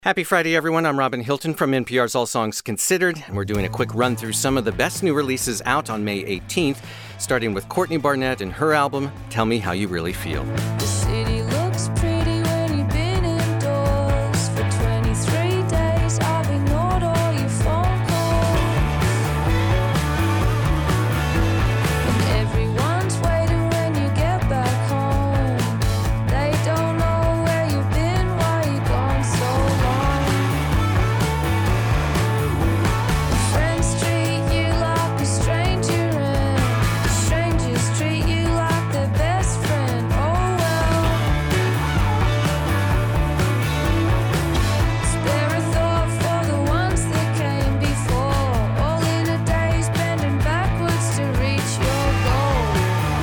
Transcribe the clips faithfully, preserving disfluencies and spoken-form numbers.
Happy Friday, everyone. I'm Robin Hilton from N P R's All Songs Considered, and we're doing a quick run through some of the best new releases out on May eighteenth, starting with Courtney Barnett and her album, Tell Me How You Really Feel. The city looks pretty when you've been indoors for twenty-three days. I've ignored all your phone calls, and everyone's waiting when you get back home. They don't know where you've been, why you've gone so long. Friends treat you like a stranger, and strangers treat you like their best friend. Oh well. Spare a thought for the ones that came before, all in a daze, bending backwards to reach your goal.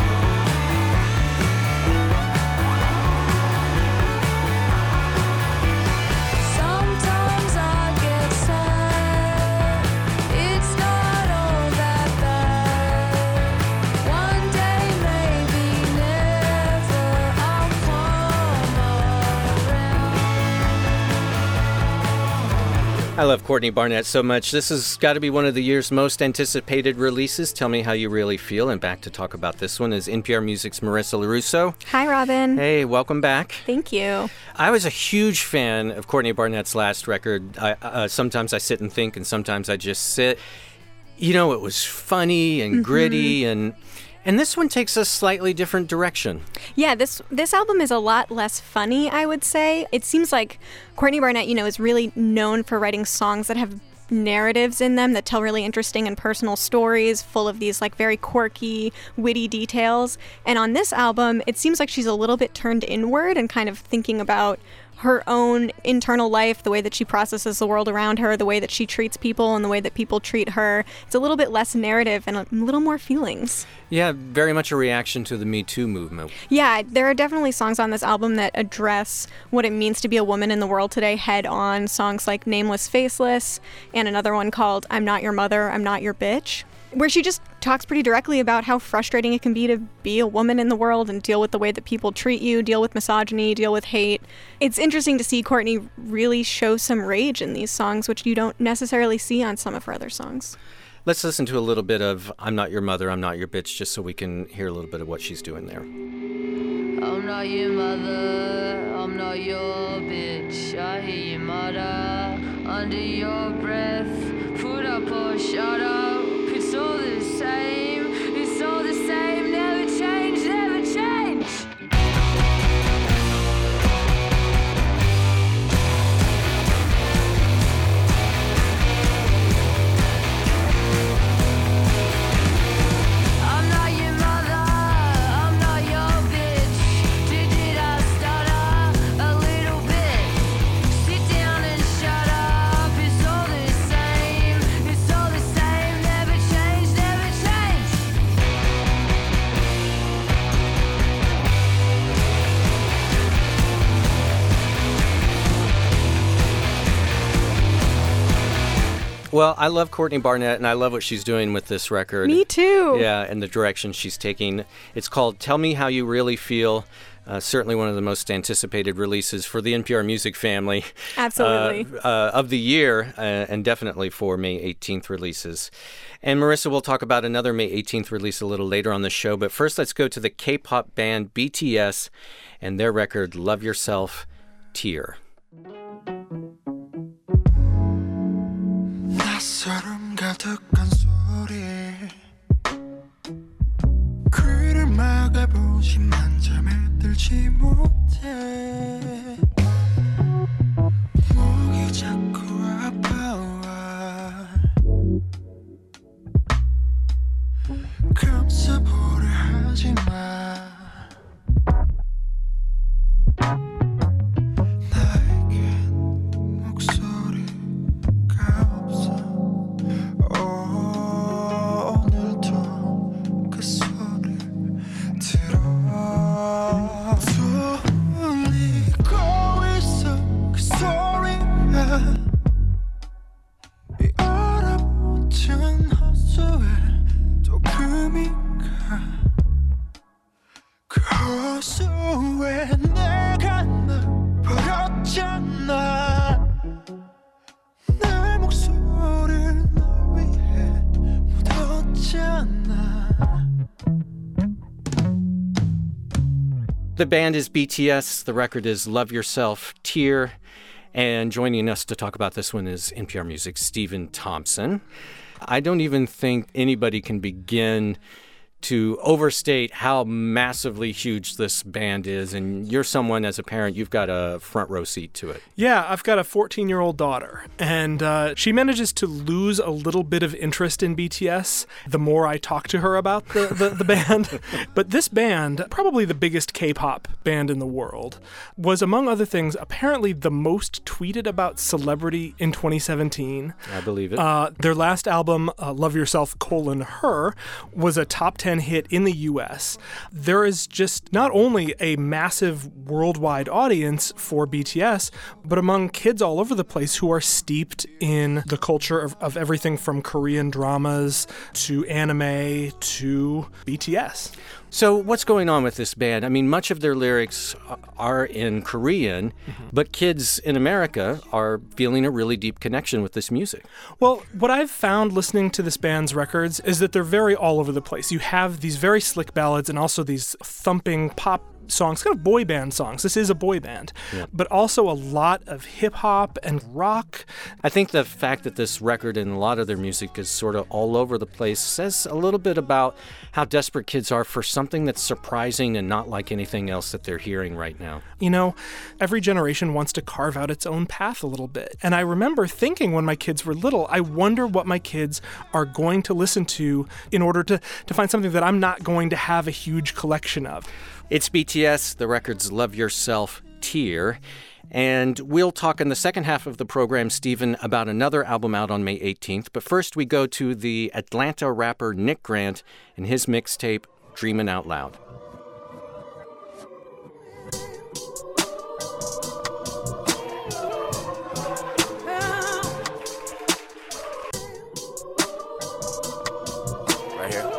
Sometimes I get sad, it's not all that bad. One day, maybe never, I'll come around. I love Courtney Barnett so much. This has got to be one of the year's most anticipated releases. Tell Me How You Really Feel. And back to talk about this one is N P R Music's Marissa LaRusso. Hi, Robin. Hey, welcome back. Thank you. I was a huge fan of Courtney Barnett's last record. I, uh, sometimes I sit and think, and sometimes I just sit. You know, it was funny and gritty, and and this one takes a slightly different direction. Yeah, this this album is a lot less funny, I would say. It seems like Courtney Barnett, you know, is really known for writing songs that have narratives in them that tell really interesting and personal stories full of these like very quirky, witty details. And on this album, it seems like she's a little bit turned inward and kind of thinking about her own internal life, the way that she processes the world around her, the way that she treats people, and the way that people treat her. It's a little bit less narrative and a little more feelings. Yeah, very much a reaction to the Me Too movement. Yeah, there are definitely songs on this album that address what it means to be a woman in the world today head on. Songs like Nameless Faceless and another one called I'm Not Your Mother, I'm Not Your Bitch, where she just talks pretty directly about how frustrating it can be to be a woman in the world and deal with the way that people treat you, deal with misogyny, deal with hate. It's interesting to see Courtney really show some rage in these songs, which you don't necessarily see on some of her other songs. Let's listen to a little bit of I'm Not Your Mother, I'm Not Your Bitch, just so we can hear a little bit of what she's doing there. I'm not your mother, I'm not your bitch. I hear you mutter under your breath. Put up or shut up, it's all the same. It's all the same, never change, never change. I'm not your mother, I'm not your bitch. Did, did I stutter a little bit? Sit down and shut up. It's all the same. It's all the same. Never change, never change. Well, I love Courtney Barnett, and I love what she's doing with this record. Me too. Yeah, and the direction she's taking. It's called Tell Me How You Really Feel. Uh, certainly one of the most anticipated releases for the N P R Music family. Absolutely. Uh, uh, of the year, uh, and definitely for May eighteenth releases. And Marissa, we'll talk about another May eighteenth release a little later on the show. But first, let's go to the K-pop band B T S and their record Love Yourself, Tear. 낯설음 가득한 소리 귀를 막아보지만 잠에 들지 못해 목이 자꾸 아파와 감싸보려 하지마 왜 내가 널 버렸잖아 The band is B T S. The record is Love Yourself, Tear. And joining us to talk about this one is N P R Music's Stephen Thompson. I don't even think anybody can begin to overstate how massively huge this band is. And you're someone, as a parent, you've got a front row seat to it. Yeah, I've got a fourteen-year-old daughter, and uh, she manages to lose a little bit of interest in B T S the more I talk to her about the, the, the band. But this band, probably the biggest K-pop band in the world, was, among other things, apparently the most tweeted about celebrity in twenty seventeen. I believe it. Uh, their last album, uh, Love Yourself, colon, Her, was a top ten hit in the U S. There is just not only a massive worldwide audience for B T S, but among kids all over the place who are steeped in the culture of, of everything from Korean dramas to anime to B T S. So what's going on with this band? I mean, much of their lyrics are in Korean, mm-hmm. but kids in America are feeling a really deep connection with this music. Well, what I've found listening to this band's records is that they're very all over the place. You have these very slick ballads and also these thumping pop songs, kind of boy band songs. This is a boy band, yeah. But also a lot of hip hop and rock. I think the fact that this record and a lot of their music is sort of all over the place says a little bit about how desperate kids are for something that's surprising and not like anything else that they're hearing right now. You know, every generation wants to carve out its own path a little bit. And I remember thinking when my kids were little, I wonder what my kids are going to listen to in order to, to find something that I'm not going to have a huge collection of. It's B T S, the record's Love Yourself, Tear. And we'll talk in the second half of the program, Stephen, about another album out on May eighteenth. But first we go to the Atlanta rapper Nick Grant and his mixtape, Dreamin' Out Loud. Right here.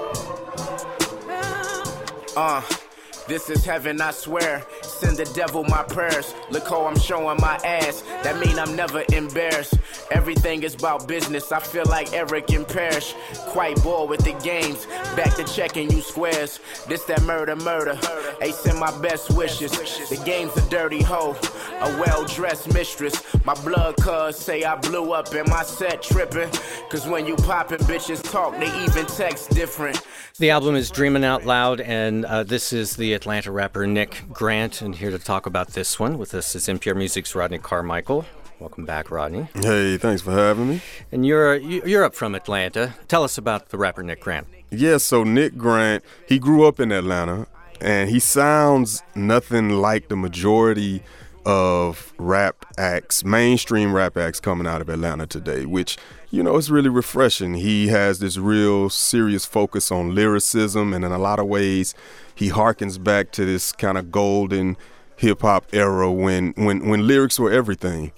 Uh. This is heaven, I swear. Send the devil my prayers. Look how I'm showing my ass. That mean I'm never embarrassed. Everything is about business. I feel like Eric and Parrish. Quite bored with the games. Back to checking you squares. This that murder, murder. Hey, send my best wishes. The game's a dirty hoe. A well-dressed mistress. My blood cuz say I blew up in my set tripping. Cause when you poppin', bitches talk, they even text different. The album is Dreamin' Out Loud, and uh, this is the Atlanta rapper Nick Grant. And here to talk about this one with us is N P R Music's Rodney Carmichael. Welcome back, Rodney. Hey, thanks for having me. And you're you're up from Atlanta. Tell us about the rapper Nick Grant. Yeah, so Nick Grant, he grew up in Atlanta, and he sounds nothing like the majority of rap acts, mainstream rap acts coming out of Atlanta today, which, you know, it's really refreshing. He has this real serious focus on lyricism, and in a lot of ways, he harkens back to this kind of golden hip-hop era when, when, when lyrics were everything.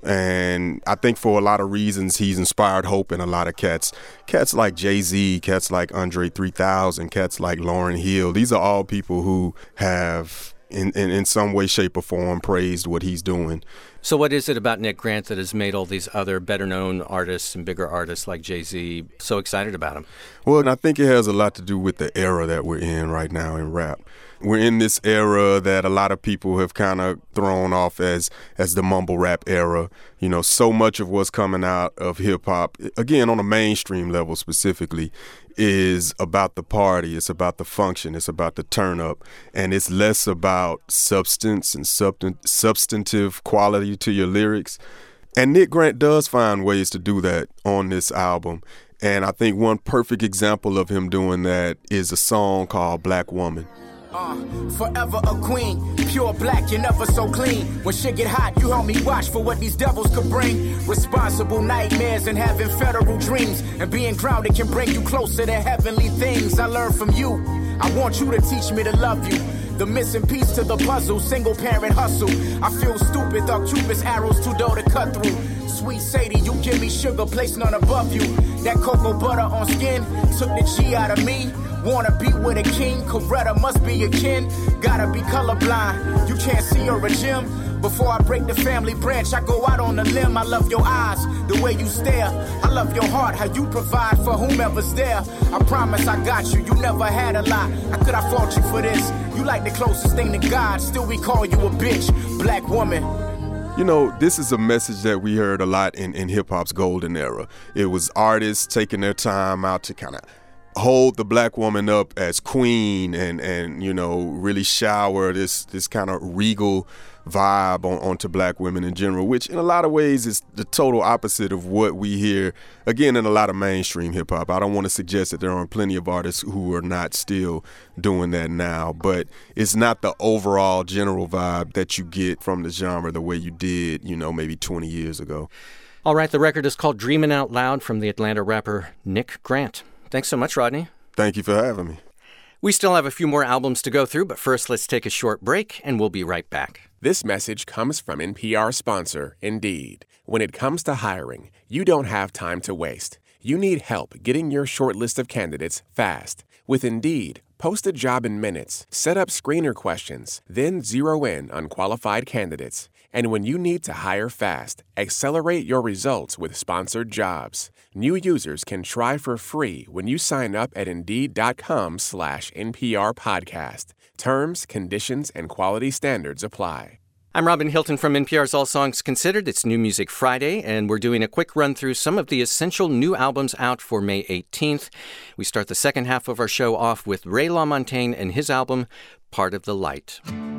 And I think for a lot of reasons, he's inspired hope in a lot of cats. Cats like Jay-Z, cats like Andre three thousand, cats like Lauryn Hill. These are all people who have, in, in, in some way, shape, or form, praised what he's doing. So what is it about Nick Grant that has made all these other better-known artists and bigger artists like Jay-Z so excited about him? Well, and I think it has a lot to do with the era that we're in right now in rap. We're in this era that a lot of people have kind of thrown off as as the mumble rap era. You know, so much of what's coming out of hip-hop, again, on a mainstream level specifically, is about the party, it's about the function, it's about the turn up, and it's less about substance and substan- substantive quality to your lyrics. And Nick Grant does find ways to do that on this album. And I think one perfect example of him doing that is a song called Black Woman. Uh, forever a queen, pure black, you're never so clean. When shit get hot, you help me watch for what these devils could bring. Responsible nightmares and having federal dreams. And being grounded can bring you closer to heavenly things. I learned from you. I want you to teach me to love you. The missing piece to the puzzle, single parent hustle. I feel stupid, thought Cupid's arrows too dull to cut through. Sweet Sadie, you give me sugar, place none above you. That cocoa butter on skin took the G out of me. Wanna be with a king, Coretta must be a kin. Gotta be colorblind, you can't see her a gym. Before I break the family branch, I go out on a limb. I love your eyes, the way you stare. I love your heart, how you provide for whomever's there. I promise I got you, you never had a lot. How could I fault you for this? You like the closest thing to God, still we call you a bitch. Black woman. You know, this is a message that we heard a lot in, in hip-hop's golden era. It was artists taking their time out to kind of hold the black woman up as queen and, and you know, really shower this this kind of regal vibe on, onto black women in general, which in a lot of ways is the total opposite of what we hear, again, in a lot of mainstream hip-hop. I don't want to suggest that there aren't plenty of artists who are not still doing that now, but it's not the overall general vibe that you get from the genre the way you did, you know, maybe twenty years ago. All right, the record is called Dreamin' Out Loud from the Atlanta rapper Nick Grant. Thanks so much, Rodney. Thank you for having me. We still have a few more albums to go through, but first let's take a short break and we'll be right back. This message comes from N P R sponsor, Indeed. When it comes to hiring, you don't have time to waste. You need help getting your short list of candidates fast. With Indeed, post a job in minutes, set up screener questions, then zero in on qualified candidates. And when you need to hire fast, accelerate your results with sponsored jobs. New users can try for free when you sign up at Indeed.com slash NPR podcast. Terms, conditions, and quality standards apply. I'm Robin Hilton from N P R's All Songs Considered. It's New Music Friday, and we're doing a quick run through some of the essential new albums out for May eighteenth. We start the second half of our show off with Ray LaMontagne and his album, Part of the Light.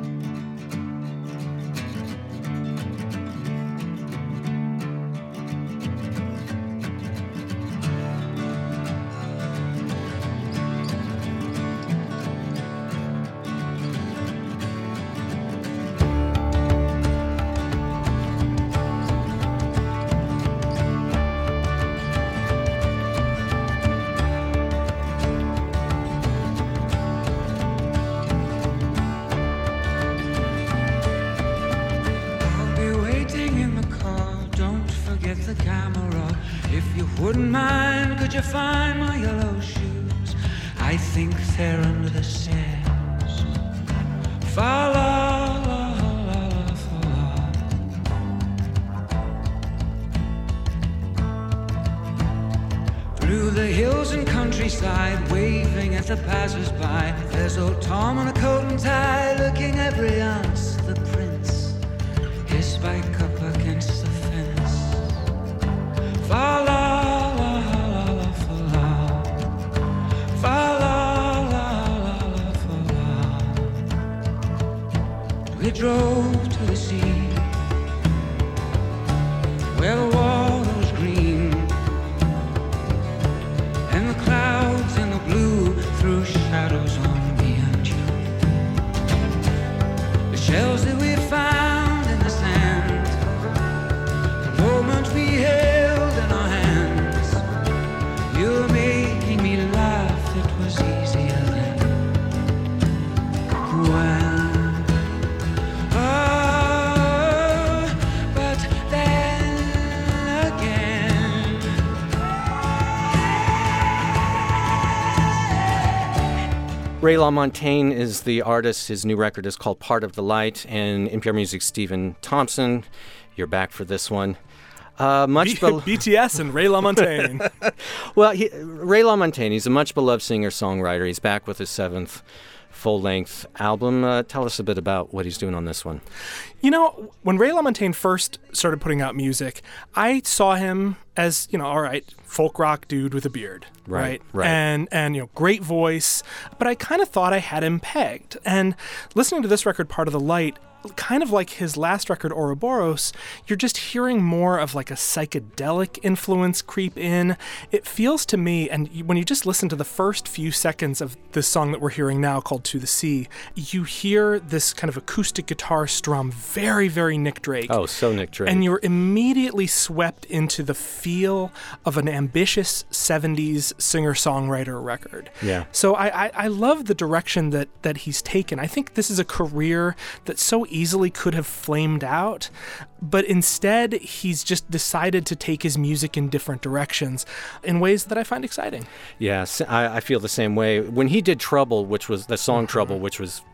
Wouldn't mind, could you find my yellow shoes? I think they're under the stairs. Fa la la la la fa la. Through the hills and countryside, waving at the passers-by. There's old Tom in a coat and tie, looking every ounce the prince. His bike up against the fence. Fa la. We drove to the sea, where the water was green, and the clouds in the blue threw shadows on me and you. The shells that we found in the sand, the moment we held in our hands, you were making me laugh, it was easier then. When Ray LaMontagne is the artist. His new record is called Part of the Light. And N P R Music's Stephen Thompson, you're back for this one. Uh, much B- be- B T S and Ray LaMontagne. Well, he, Ray LaMontagne, he's a much beloved singer-songwriter. He's back with his seventh full-length album. Uh, tell us a bit about what he's doing on this one. You know, when Ray LaMontagne first started putting out music, I saw him as, you know, all right, folk rock dude with a beard, right? Right. right. And, and you know, great voice. But I kind of thought I had him pegged. And listening to this record, Part of the Light, kind of like his last record, Ouroboros, you're just hearing more of like a psychedelic influence creep in. It feels to me, and when you just listen to the first few seconds of this song that we're hearing now called To the Sea, you hear this kind of acoustic guitar strum, very, very Nick Drake. Oh, so Nick Drake. And you're immediately swept into the feel of an ambitious seventies singer-songwriter record. Yeah. So I, I, I love the direction that, that he's taken. I think this is a career that so easily could have flamed out, but instead he's just decided to take his music in different directions in ways that I find exciting. Yes, I, I feel the same way. When he did Trouble, which was the song Trouble, which was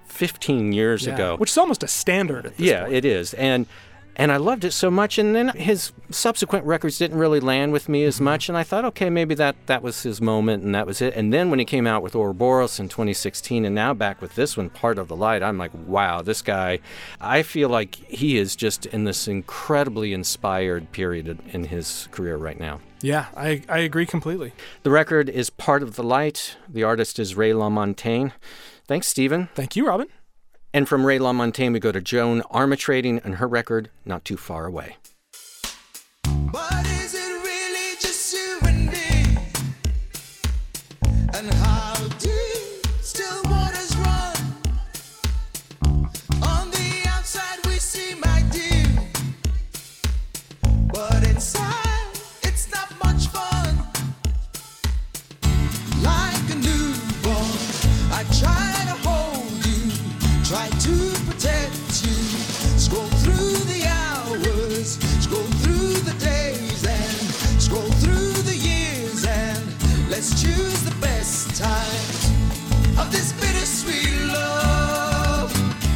fifteen years Yeah, ago. which is almost a standard at this Yeah, point. it is. And and I loved it so much. And then his subsequent records didn't really land with me as much. And I thought, okay, maybe that, that was his moment and that was it. And then when he came out with Ouroboros in twenty sixteen and now back with this one, Part of the Light, I'm like, wow, this guy, I feel like he is just in this incredibly inspired period in his career right now. Yeah, I, I agree completely. The record is Part of the Light. The artist is Ray LaMontagne. Thanks, Stephen. Thank you, Robin. And from Ray LaMontagne, we go to Joan Armatrading and her record, Not Too Far Away. But is it really just you and me? And how deep still waters run? On the outside we see my dear, but inside it's not much fun. Like a newborn, I try to hold you, try to protect you, scroll through the hours, scroll through the days and scroll through the years, and let's choose the best times of this bittersweet love.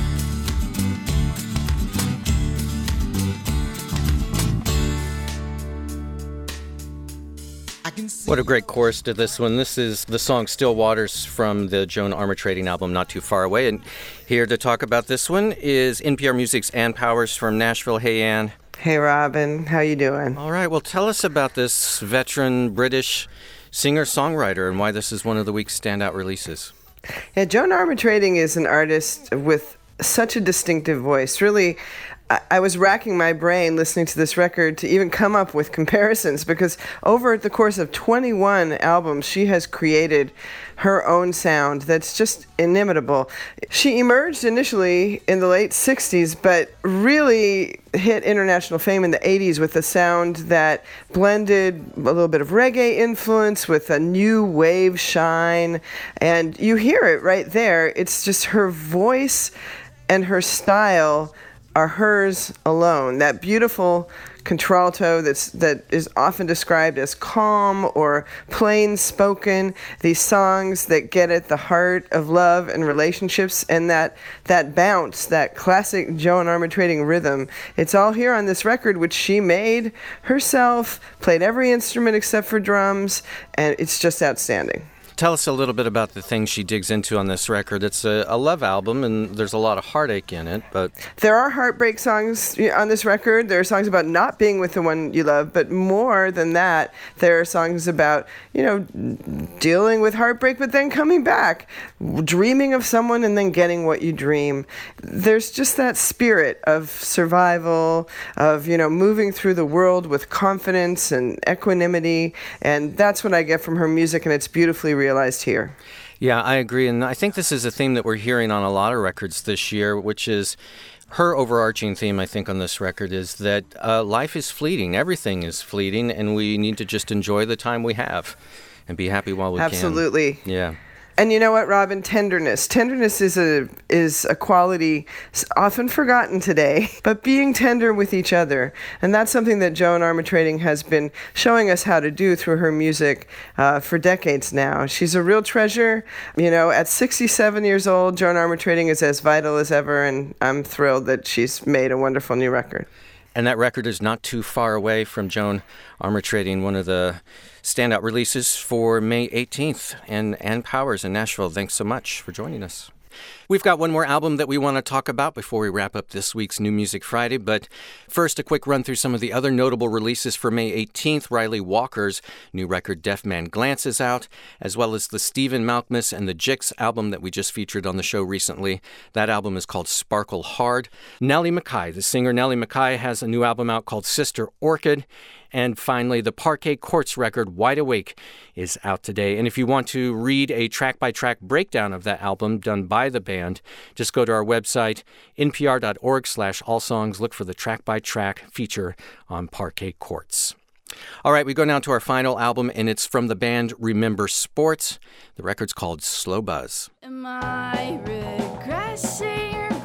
I can see What a great chorus to this one. This is the song Still Waters from the Joan Armatrading album, Not Too Far Away. And here to talk about this one is N P R Music's Ann Powers from Nashville. Hey, Ann. Hey, Robin. How you doing? All right, well, tell us about this veteran British singer-songwriter and why this is one of the week's standout releases. Yeah, Joan Armatrading is an artist with such a distinctive voice. Really, I, I was racking my brain listening to this record to even come up with comparisons, because over the course of twenty-one albums, she has created her own sound that's just inimitable. She emerged initially in the late sixties, but really hit international fame in the eighties with a sound that blended a little bit of reggae influence with a new wave shine. And you hear it right there. It's just her voice and her style are hers alone. That beautiful contralto that's that is often described as calm or plain spoken, these songs that get at the heart of love and relationships, and that that bounce, that classic Joan Armatrading rhythm. It's all here on this record, which she made herself, played every instrument except for drums, and it's just outstanding. Tell us a little bit about the things she digs into on this record. It's a, a love album, and there's a lot of heartache in it, but... There are heartbreak songs on this record. There are songs about not being with the one you love, but more than that, there are songs about, you know, dealing with heartbreak, but then coming back, dreaming of someone and then getting what you dream. There's just that spirit of survival, of, you know, moving through the world with confidence and equanimity, and that's what I get from her music, and it's beautifully realized here. Yeah, I agree. And I think this is a theme that we're hearing on a lot of records this year, which is her overarching theme, I think, on this record is that uh, life is fleeting. Everything is fleeting, and we need to just enjoy the time we have and be happy while we Absolutely. can. Absolutely. Yeah. And you know what, Robin? Tenderness. Tenderness is a is a quality often forgotten today, but being tender with each other. And that's something that Joan Armatrading has been showing us how to do through her music uh, for decades now. She's a real treasure. You know, at sixty-seven years old, Joan Armatrading is as vital as ever, and I'm thrilled that she's made a wonderful new record. And that record is Not Too Far Away from Joan Armatrading, one of the standout releases for May eighteenth. And Ann Powers in Nashville, thanks so much for joining us. We've got one more album that we want to talk about before we wrap up this week's New Music Friday, but first a quick run through some of the other notable releases for May eighteenth. Riley Walker's new record Deaf Man Glances out, as well as the Stephen Malkmus and the Jicks album that we just featured on the show recently. That album is called Sparkle Hard. Nellie McKay, the singer Nellie McKay, has a new album out called Sister Orchid. And finally, the Parquet Courts record, Wide Awake, is out today. And if you want to read a track-by-track breakdown of that album done by the band, just go to our website, npr.org slash allsongs. Look for the track-by-track feature on Parquet Courts. All right, we go now to our final album, and it's from the band Remember Sports. The record's called Slow Buzz. Am I regressing or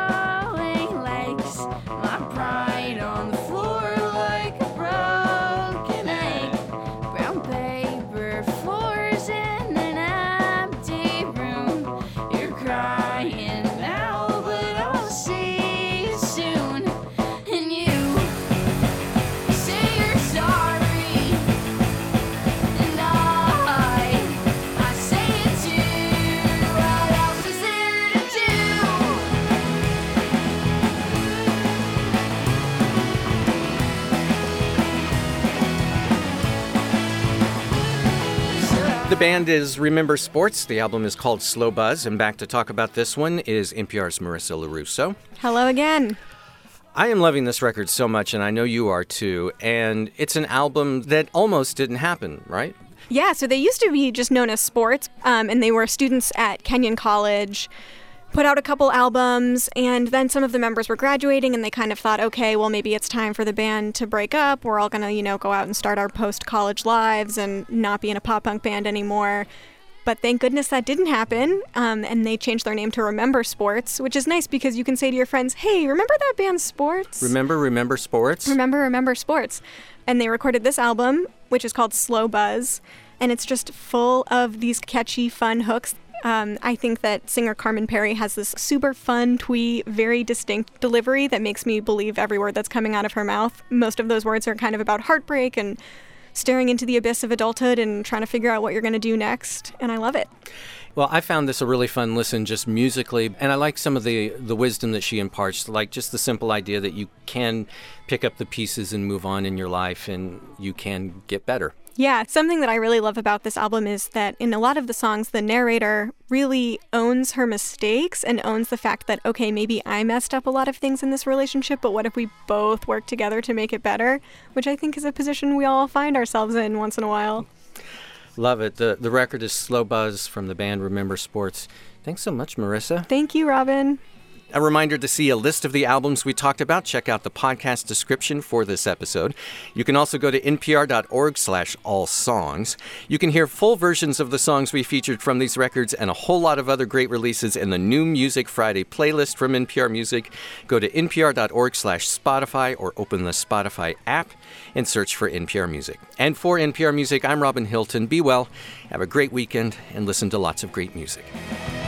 growing legs? My pride on the floor like a broken egg. Brown paper floors in an empty room. You're crying The band is Remember Sports. The album is called Slow Buzz. And back to talk about this one is N P R's Marissa LaRusso. Hello again. I am loving this record so much, and I know you are too. And it's an album that almost didn't happen, right? Yeah, so they used to be just known as Sports, um, and they were students at Kenyon College, put out a couple albums, and then some of the members were graduating, and they kind of thought, okay, well, maybe it's time for the band to break up. We're all going to, you know, go out and start our post-college lives and not be in a pop-punk band anymore. But thank goodness that didn't happen, um, and they changed their name to Remember Sports, which is nice because you can say to your friends, hey, remember that band Sports? Remember, Remember Sports? Remember, Remember Sports. And they recorded this album, which is called Slow Buzz, and it's just full of these catchy, fun hooks. Um, I think that singer Carmen Perry has this super fun, twee, very distinct delivery that makes me believe every word that's coming out of her mouth. Most of those words are kind of about heartbreak and staring into the abyss of adulthood and trying to figure out what you're going to do next, and I love it. Well, I found this a really fun listen just musically, and I like some of the, the wisdom that she imparts, like just the simple idea that you can pick up the pieces and move on in your life, and you can get better. Yeah, something that I really love about this album is that in a lot of the songs, the narrator really owns her mistakes and owns the fact that, okay, maybe I messed up a lot of things in this relationship, but what if we both work together to make it better? Which I think is a position we all find ourselves in once in a while. Love it. The, the record is Slow Buzz from the band Remember Sports. Thanks so much, Marissa. Thank you, Robin. A reminder to see a list of the albums we talked about. Check out the podcast description for this episode. You can also go to npr.org slash all songs. You can hear full versions of the songs we featured from these records and a whole lot of other great releases in the New Music Friday playlist from N P R Music. Go to npr.org slash Spotify or open the Spotify app and search for N P R Music. And for N P R Music, I'm Robin Hilton. Be well, have a great weekend, and listen to lots of great music.